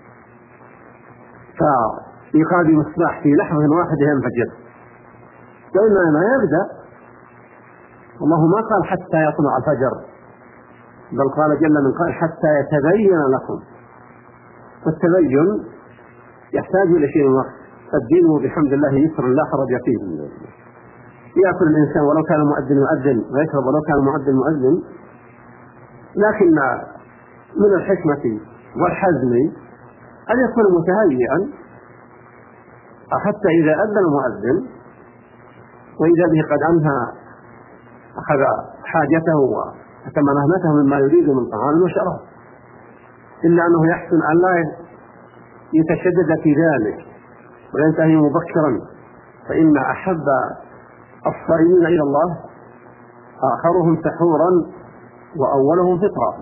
فإيقاد مصباح في لحظة واحدة ينفجر، وإنما يبدأ. الله ما قال حتى يطلع الفجر، بل قال جل من قائل: حتى يتبين لكم. والتبين يحتاج إلى شيء وقت، فالدين بحمد الله يسر لا حرج فيه. يأكل الإنسان ولو كان مؤذن يؤذن، ويشرب ولو كان مؤذن مؤذن، لكن من الحكمة والحزم أن يكون متهيئا حتى إذا أذن المؤذن وإذا به قد أنهى أخذ حاجته وتم نهمته مما يريد من طعام وشراب، إلا أنه يحسن أن لا يتشدد في ذلك وينتهي مبكرا، فإن أحب الصائمين إلى الله آخرهم سحورا وأولهم فطرا،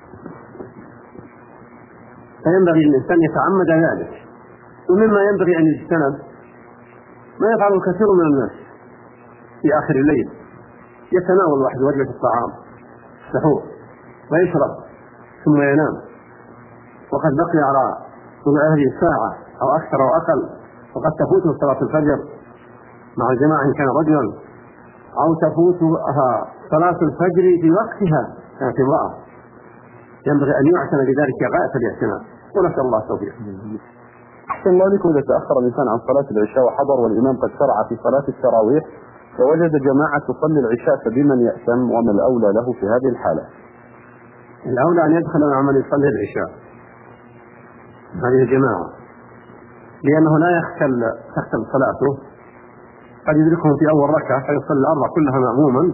فينبغي الإنسان يتعمد ذلك. ومما ينبغي أن يجتنب ما يفعله كثير من الناس في آخر الليل، يتناول واحد وجبة الطعام السحور ويشرب ثم ينام، وقد بقي على طلوع هذه الساعة أو أكثر أو أقل وقد تفوته صلاة الفجر مع الجماعة إن كان رجلا، أو تفوتها صلاة الفجر في وقتها كانت امرأة، ينبغي أن يعتنى بذلك غاية الاعتناء، ونسأل الله التوفيق. أحسن الله لكم. إذا تأخر الإنسان عن صلاة العشاء وحضر والإمام قد شرع في صلاة التراويح فوجد جماعة تصلي العشاء، فبمن يأتم وما الأولى له في هذه الحالة؟ الأولى أن يدخل مع من يصلي العشاء هذه الجماعة، لأنه لا تختل صلاته، قد يدركهم في أول ركعة فيصلي الأربع كلها مأموما،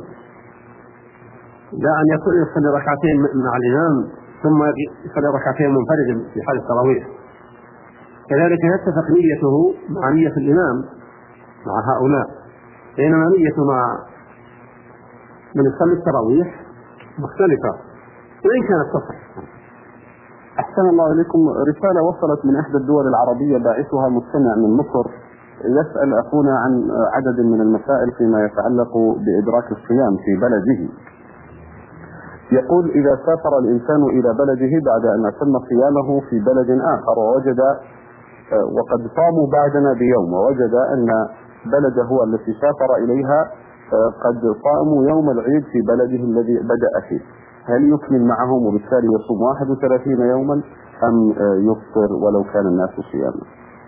لا أن يصلي ركعتين مع الإمام ثم يصلي ركعتين منفردا في حال التراويح. كذلك يتفق نيته مع نية الإمام مع هؤلاء، بينما نيته مع من يصلي التراويح مختلفة وإن كانت تصح. أحسن الله إليكم. رسالة وصلت من إحدى الدول العربية باعثها مستمع من مصر يسأل أخونا عن عدد من المسائل فيما يتعلق بإدراك الصيام في بلده. يقول: إذا سافر الإنسان إلى بلده بعد أن أتم صيامه في بلد آخر وقد صاموا بعدنا بيوم، ووجد أن بلده التي سافر إليها قد صاموا يوم العيد في بلده الذي بدأ فيه، هل يكمل معهم وبالتالي يصوم 31 يوما أم يفطر ولو كان الناس صياما؟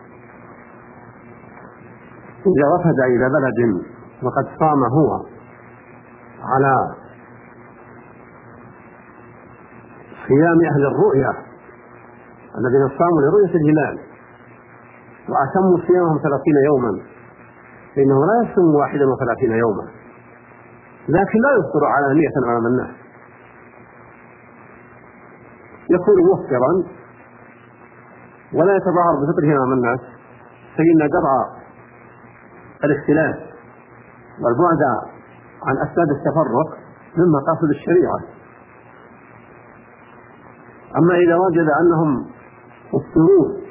إذا وفد إلى بلد وقد صام هو على صيام أهل الرؤيا الذين صاموا لرؤية الهلال وأتموا صيامهم 30 يوما، فإنه لا يصوم 31 يوما، لكن لا يفطر علانية أمام الناس، يكون مفطرا ولا يتظاهر بفطره أمام الناس، فإن درء الاختلاف والبعد عن أسباب التفرق من مقاصد الشريعة. أما إذا وجد أنهم مفطرون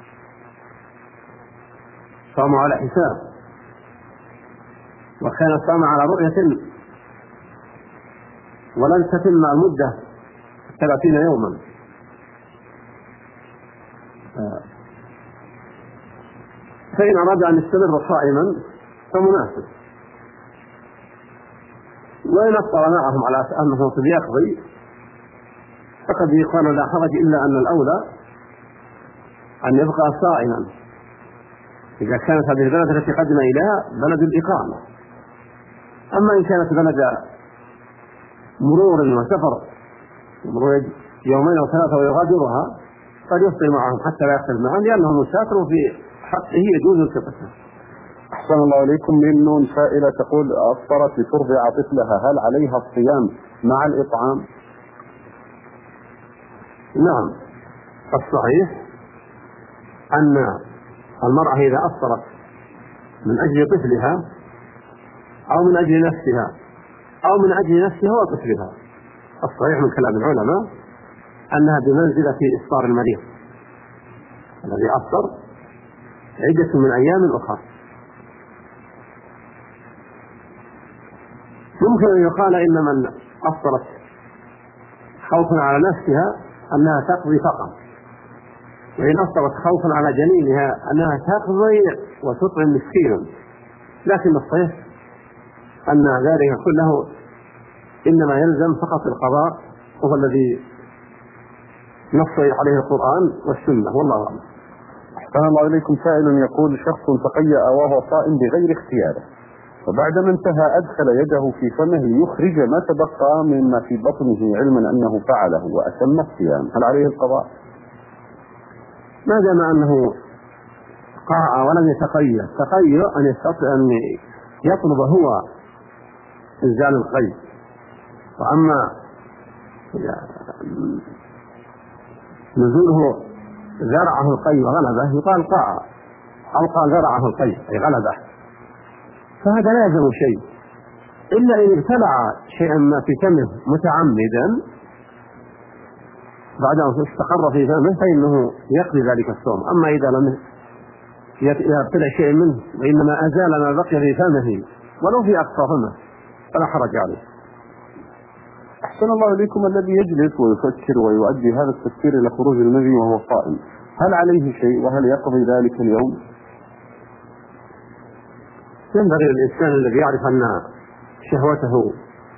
صاموا على حساب وكان الصام على رؤية ولن تتم المدة 30 يوما، فإن أراد أن يستمر صائما فمناسب، وإن أفطر معهم على أنه يقضي فقد يقال لا حرج، إلا أن الأولى أن يبقى صائما إذا كانت هذه البلد التي قدم إليها بلد الإقامة. أما إن كانت بلد مرور وسفر مرور يومين أو ثلاثة ويغادرها قد يفطر معهم حتى لا يختلف معهم، لأنه مسافر في حقه يجوز الفطر. أحسن الله إليكم. من نون سائلة تقول: أفطرت لترضع طفلها، هل عليها الصيام مع الإطعام؟ نعم، الصحيح أن المرأة إذا أفطرت من أجل طفلها أو من أجل نفسها أو من أجل نفسها وطفلها، الصحيح من كلام العلماء أنها بمنزلة إفطار المريض الذي أفطر عدة من أيام أخرى. يمكن أن يقال إن من أفطرت خوفا على نفسها أنها تقضي فقط، وإن أفطرت خوفا على جنينها أنها تقضي وتطعم مسكينا، لكن الصحيح أن ذلك كله إنما يلزم فقط القضاء، وهو الذي نص عليه القرآن والسنة، والله أعلم. أحسن الله إليكم. سائل يقول: شخص تقيأ وهو صائم بغير اختياره، وبعدما انتهى أدخل يده في فمه ليخرج ما تبقى مما في بطنه علما أنه فعله وأتم الصيام، هل عليه القضاء؟ ما دام أنه قاع ولم يتقيأ، تقيأ أن يستطيع أن يطلب هو إنزال القيء، وأما نزوله زرعه القيء وغلبه يقال قاع، أو قال زرعه القيء أي غلبه، فهذا لا يلزم شيء، إلا إن ابتلع شيئا ما في فمه متعمدا بعد أن استقر في فمه فإنه يقضي ذلك الصوم. أما إذا لم يبتلع شيء منه وإنما أزال ما بقي في فمه ولو في أقصى فمه فلا حرج عليه. أحسن الله إليكم. الذي يجلس ويفكر ويؤدي هذا التفكير إلى خروج المني وهو صائم، هل عليه شيء وهل يقضي ذلك اليوم؟ ينبغي للإنسان الذي يعرف أن شهوته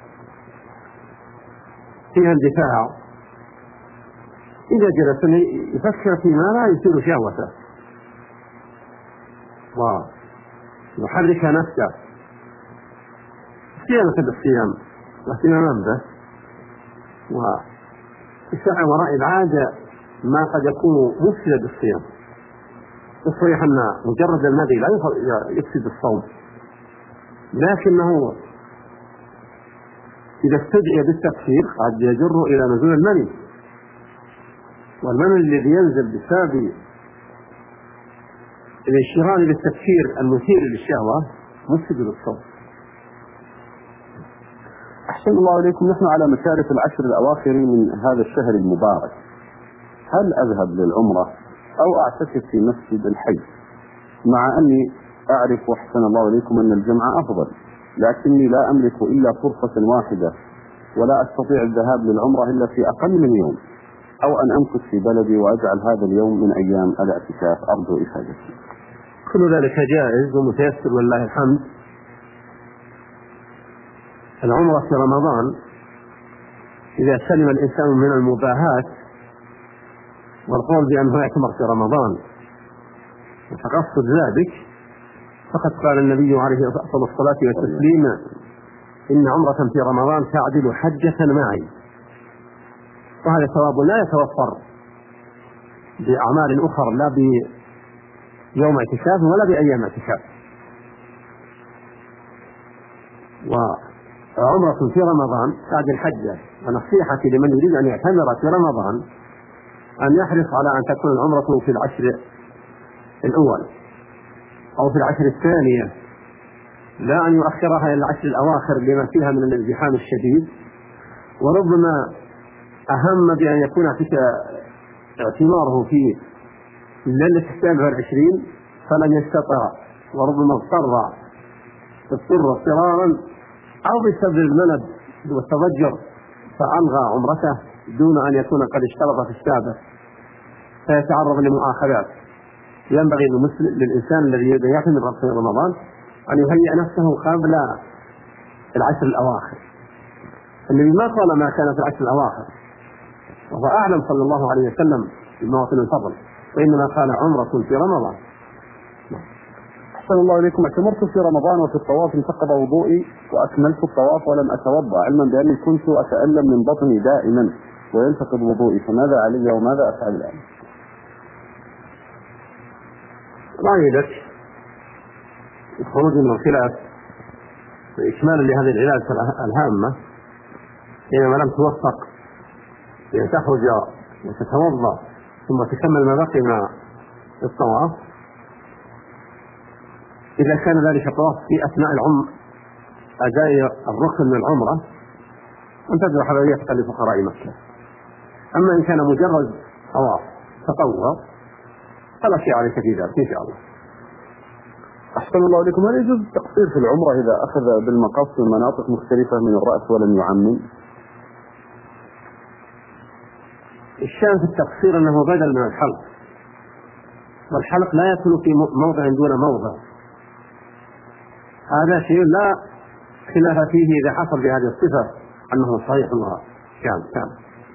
فيها اندفاع إذا جلس يفكر فيما لا يثير شهوته ويحرك نفسه صيانة بالصيام واهتماما به، والسعي وراء العادة ما قد يكون مفسد بالصيام. الصحيح أن مجرد المذي لا يفسد الصوم، لكنه إذا استدعي بالتفسير قد يجر إلى نزول المني، والمني الذي ينزل بسبب الانشغال بالتفكير المثير للشهوة مفسد للصوم. أحسن الله إليكم. نحن على مشارف العشر الأواخر من هذا الشهر المبارك، هل أذهب للعمرة أو أعتكف في مسجد الحي؟ مع أني أعرف وأحسن الله إليكم أن الجمع أفضل، لكني لا أملك إلا فرصة واحدة ولا أستطيع الذهاب للعمرة إلا في أقل من يوم، أو أن أمكث في بلدي وأجعل هذا اليوم من أيام الاعتكاف. أرجو إفادتي. كل ذلك جائز ومتيسر والله الحمد. العمرة في رمضان إذا سلم الإنسان من المباهات والقول بأنه يعتمر في رمضان وتقصد ذلك، فقد قال النبي عليه الصلاة والتسليم: إن عمرة في رمضان تعدل حجة معي. وهذا ثواب لا يتوفر بأعمال أخرى، لا بيوم اعتكاف ولا بأيام اعتكاف. وعمرة في رمضان تعدل حجة. ونصيحتي لمن يريد أن يعتمر في رمضان أن يحرص على أن تكون العمرة في العشر الأول أو في العشر الثانية، لا أن يؤخرها إلى العشر الأواخر لما فيها من الازدحام الشديد. وربما أهم بأن يكون اعتماره في الليلة 27 فلن يستطع، وربما اضطر اضطرارا أو بسبب الملل والتضجر فألغى عمرته دون أن يكون قد اشترط في السابق فيتعرض لمؤاخذات. ينبغي للإنسان الذي يعتمر في رمضان أن يهيئ نفسه قبل العشر الأواخر. النبي ما قال ما كان في العشر الأواخر، وهو أعلم صلى الله عليه وسلم بمواطن الفضل، وإنما قال عمرة في رمضان. أحسن الله إليكم. اعتمرت في رمضان وفي الطواف انتقض وضوئي وأكملت الطواف ولم أتوضأ، علما بأني كنت أتألم من بطني دائما وينتقض وضوئي، فماذا علي وماذا أفعل الآن؟ رأيي لك الخروج من الخلاف وإكمالا لهذه العلاج الهامة، حينما لم توفق بأن تخرج وتتوضأ ثم تكمل ما بقي من الطواف. إذا كان ذلك الطواف في أثناء أداء الركن من العمرة أن تذبح هديتك لفقراء مكة. أما إن كان مجرد طواف تطوع فلا شيء عليك في ذلك إن شاء الله. أحسن الله إليكم. هل يجوز التقصير في العمرة إذا أخذ بالمقاصد من مناطق مختلفة من الرأس ولم يعمم؟ الشأن في التقصير أنه بدل من الحلق، والحلق لا يكون في موضع دون موضع. هذا شيء لا خلاف فيه إذا حصل بهذه الصفة أنه صحيح كان.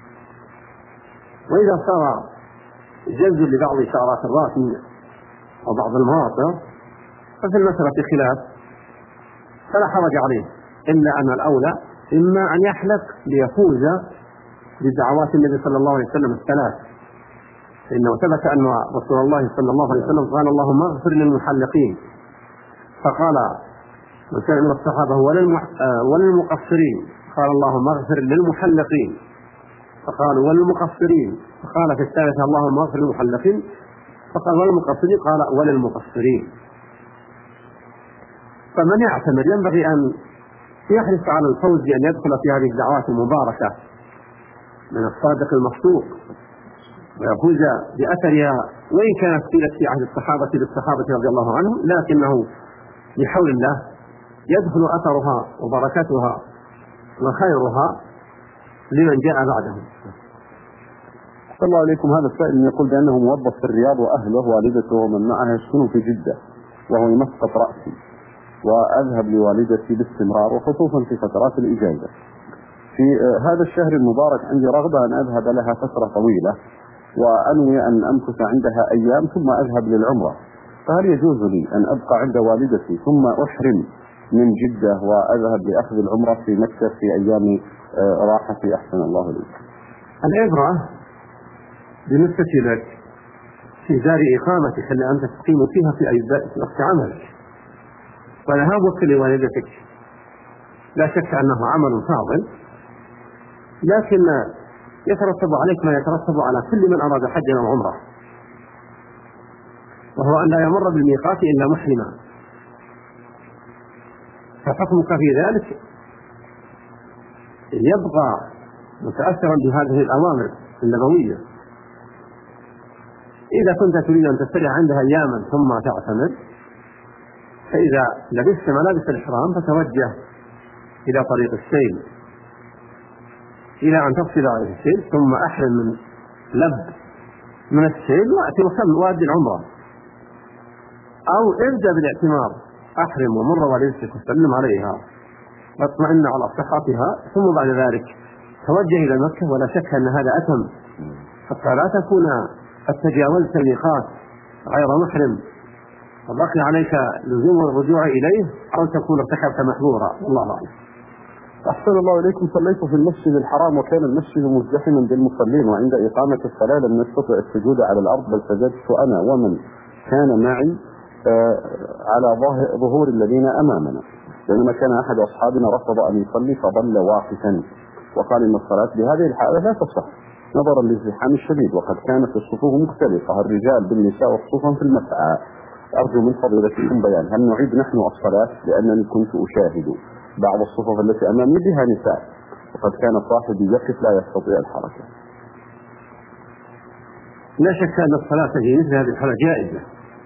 وإذا صار جلد لبعض شعرات الرأس أو بعض المواطن ففي المسألة خلاف، فلا حرج عليه، إلا أن الأولى إما أن يحلق ليفوز بدعوات النبي صلى الله عليه وسلم الثلاث، فإنه ثبت أن رسول الله صلى الله عليه وسلم قال: اللهم اغفر للمحلقين. فقال من كان من الصحابة وللمقصرين، قال: اللهم اغفر للمحلقين. فقالوا: وللمقصرين. فقال في الثالثة: اللهم اغفر للمحلقين. فقال: وللمقصرين. قال: وللمقصرين. فمن يعتمر ينبغي أن يحرص على الفوز بأن يدخل في هذه الدعوات المباركة من الصادق المصدوق ويفوز بأثرها، وإن كانت قيلت في عهد الصحابة للصحابة رضي الله عنهم، لكنه بحول الله يدخل أثرها وبركتها وخيرها لمن جاء بعدهم. صلى الله عليكم. هذا السائل يقول بأنه موظف في الرياض وأهله والدته ومن معه يسكنون في جدة وهو يمسقط رأسي، وأذهب لوالدتي باستمرار وخصوصا في فترات الإجازة. في هذا الشهر المبارك عندي رغبة أن أذهب لها فترة طويلة، وأنوي أن أمكث عندها أيام ثم أذهب للعمرة، فهل يجوز لي أن أبقى عند والدتي ثم أحرم من جدة وأذهب لأخذ العمرة في مكة في أيام راحتي؟ أحسن الله إليك. العبرة بالنسبة لك في دار إقامتك اللي أنت تقيم فيها في وقت عملك، وذهابك لوالدتك لا شك أنه عمل فاضل، لكن يترتب عليك ما يترتب على كل من أراد حجا أو عمرة، وهو أن لا يمر بالميقات إلا محرما، فحكمك في ذلك يبقى متأثرا بهذه الأوامر النبوية. إذا كنت تريد أن تستريح عندها أياما ثم تعتمر، فإذا لبست ملابس الإحرام فتوجه إلى طريق السيل إلى أن تصل على السيل، ثم أحرم من السيل وأتي وكمل وادي العمرة، أو ارجع بالاعتمار، أحرم ومر والدتك وسلم عليها واطمئن على صحتها، ثم بعد ذلك توجه إلى مكة، ولا شك أن هذا أتم حتى لا تكون قد تجاوزت الميقات غير محرم وبقي عليك لزوم الرجوع إليه، أو تكون ارتكبت محظورا. الله أعلم. أحسن الله إليكم. صليت في المسجد الحرام وكان المسجد مزدحما بالمصلين، وعند إقامة الصلاة لم نستطع السجود على الأرض، بل سجدت أنا ومن كان معي على ظهور الذين أمامنا، لأنما كان أحد أصحابنا رفض أن يصلي فظل واقفا وقال إن الصلاة بهذه الحالة لا تصح نظرا للازدحام الشديد، وقد كانت الصفوف مختلفة الرجال بالنساء وخصوصا في المسعى. أرجو من فضيلتكم بيان هل نعيد نحن الصلاة، لأنني كنت أشاهد بعض الصفوف التي أمامي بها نساء وقد كان صاحبي يقف لا يستطيع الحركة. لا شك أن الصلاة في مثل هذه الحالة جائزة،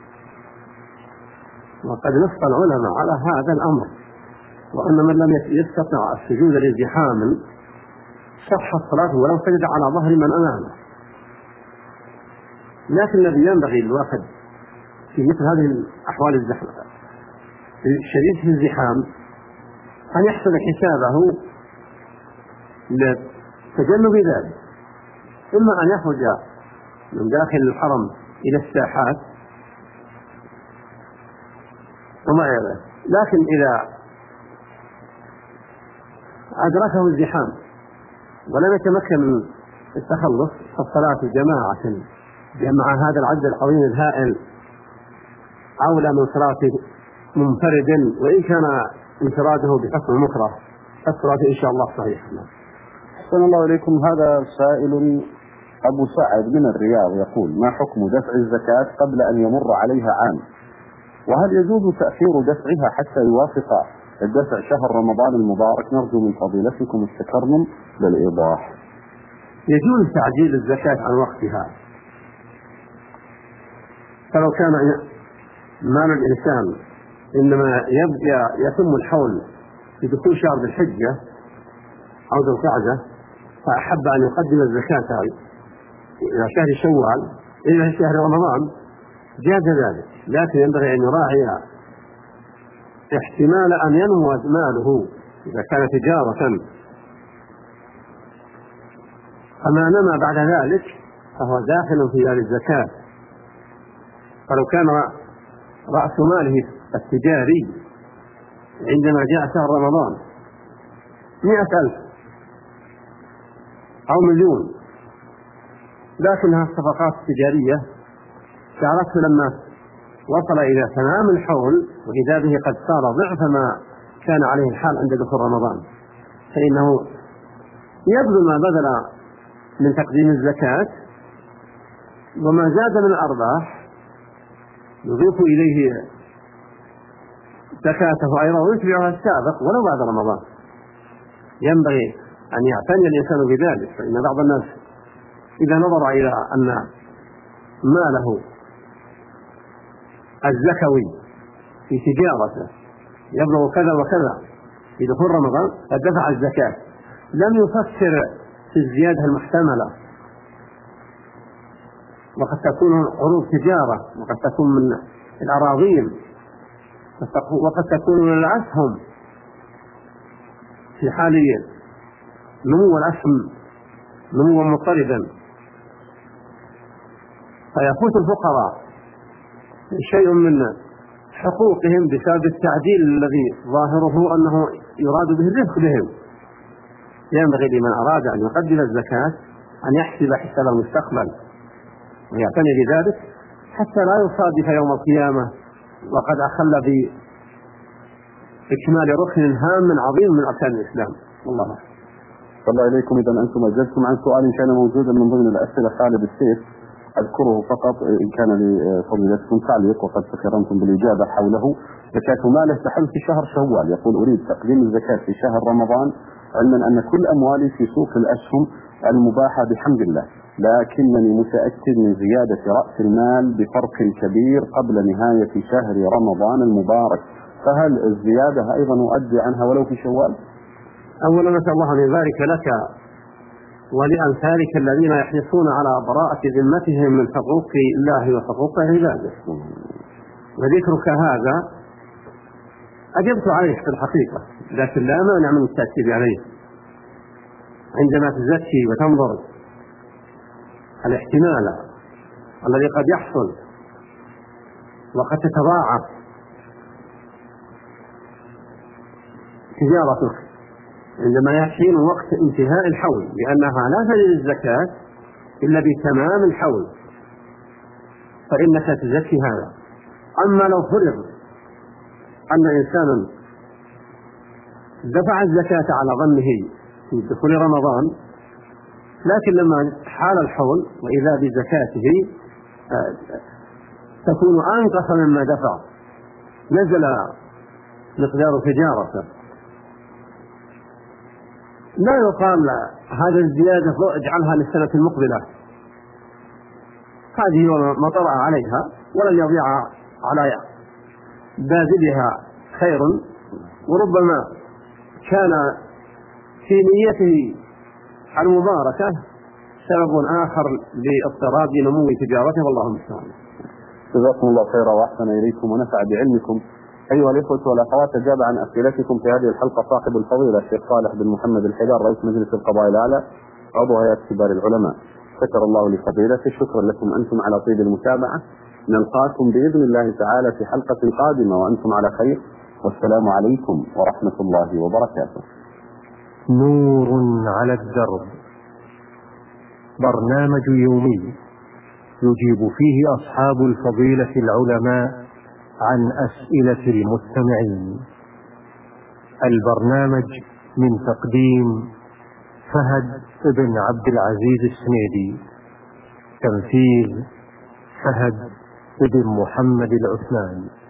وقد نص العلماء على هذا الأمر، وأن من لم يستطع السجود لازدحام صحت صلاته ولو سجد على ظهر من أمامه. لكن الذي ينبغي للواحد في مثل هذه الأحوال الشديد في الزحام أن يحسب حسابه لتجنب ذلك، إما أن يخرج من داخل الحرم إلى الساحات وما إلى ذلك، لكن إذا أدركه الزحام ولم يتمكن من التخلص فالصلاة جماعة مع هذا العدد العظيم الهائل أولى من صلاة منفرد، وإن كان انفراده بحكم مكره الصلاة إن شاء الله صحيح. أحسن الله إليكم. هذا سائل أبو سعد من الرياض يقول: ما حكم دفع الزكاة قبل أن يمر عليها عام؟ وهل يجوز تأخير دفعها حتى يوافق الدفع شهر رمضان المبارك؟ نرجو من فضيلتكم التكرم للإيضاح. يجوز تعجيل الزكاة عن وقتها، فلو كان مال الإنسان إنما يتم الحول في دخول شهر الحجة أو ذو القعدة، فأحب أن يقدم الزكاة إلى شهر شوال إلى شهر رمضان جاز ذلك، لكن ينبغي أن يراعي احتمال أن ينمو ماله إذا كان تجارة، فما نمى بعد ذلك فهو داخل في دار الزكاة. فلو كان رأس ماله التجاري عندما جاء شهر رمضان 100,000 أو 1,000,000، لكنها الصفقات التجارية جعلته لما وصل إلى تمام الحول وإذا به قد صار ضعف ما كان عليه الحال عند دخول رمضان، فإنه يبذل ما بذل من تقديم الزكاة، وما زاد من الأرباح يضيف إليه زكاته أيضا ويتبعها السابق ولو بعد رمضان. ينبغي أن يعتني الإنسان بذلك، فإن بعض الناس إذا نظر إلى أن ماله الزكوي في تجارته يبلغ كذا وكذا في دخول رمضان قد دفع الزكاة، لم يفكر في الزيادة المحتملة، وقد تكون عروض تجارة وقد تكون من الأراضين وقد تكون الأسهم في حال نمو الأسهم نموا مضطردا، فيفوت الفقراء شيء من حقوقهم بسبب التعديل الذي ظاهره أنه يراد به الرفق بهم. ينبغي لمن أراد أن يقدم الزكاة أن يحسب حساب المستقبل ويعتني بذلك حتى لا يصادف يوم القيامة وقد أخل بإكمال ركن هام عظيم من أركان الإسلام. والله الله إليكم. إذا أنتم أجبتم عن سؤال كان موجودا من ضمن الأسئلة خالد السيف، أذكره فقط إن كان لفضيلتكم تعليق وقد تكرمتم بالإجابة حوله. زكاة ماله تحل في شهر شوال، يقول أريد تقديم الزكاة في شهر رمضان علما أن كل أموالي في سوق الأسهم المباحة بحمد الله، لكنني متأكد من زيادة رأس المال بفرق كبير قبل نهاية شهر رمضان المبارك، فهل الزيادة أيضا أؤدي عنها ولو في شوال؟ أولا نسأل الله أن يبارك لك ولأمثالك الذين يحرصون على براءة ذمتهم من حقوق الله وحقوق عباده، وذكرك هذا أجبت عليه في الحقيقة، لكن لا مانع من التأكيد عليه. عندما تزكي وتنظر الاحتمال الذي قد يحصل وقد تتضاعف تجارتك عندما يحين وقت انتهاء الحول، لأنها لا تجد الزكاة إلا بتمام الحول، فإنك تزكي هذا. أما لو فرض أن إنسانا دفع الزكاة على ظنه في دخول رمضان، لكن لما حال الحول وإذا بزكاته تكون أنقص مما دفع، نزل مقدار تجارته، لا يقال هذا الزيادة اجعلها للسنة المقبلة، هذه ما طرأ عليها ولن يضيع على باذلها خير، وربما كان في نيته المباركة سبب آخر لاضطراب نمو تجارته، والله المستعان. جزاكم الله خيرا وأحسن إليكم ونفع بعلمكم. أيها الإخوة والأخوات، أجاب عن أسئلتكم في هذه الحلقة صاحب الفضيلة الشيخ صالح بن محمد الحدار، رئيس مجلس القضاء الأعلى عضو هيئة كبار العلماء. شكر الله لفضيلته. شكرا لكم أنتم على طيب المتابعة. نلقاكم بإذن الله تعالى في حلقة قادمة وأنتم على خير، والسلام عليكم ورحمة الله وبركاته. نور على الدرب، برنامج يومي يجيب فيه أصحاب الفضيلة العلماء عن أسئلة المستمعين. البرنامج من تقديم فهد بن عبد العزيز السنيدي، تنفيذ فهد بن محمد العثمان.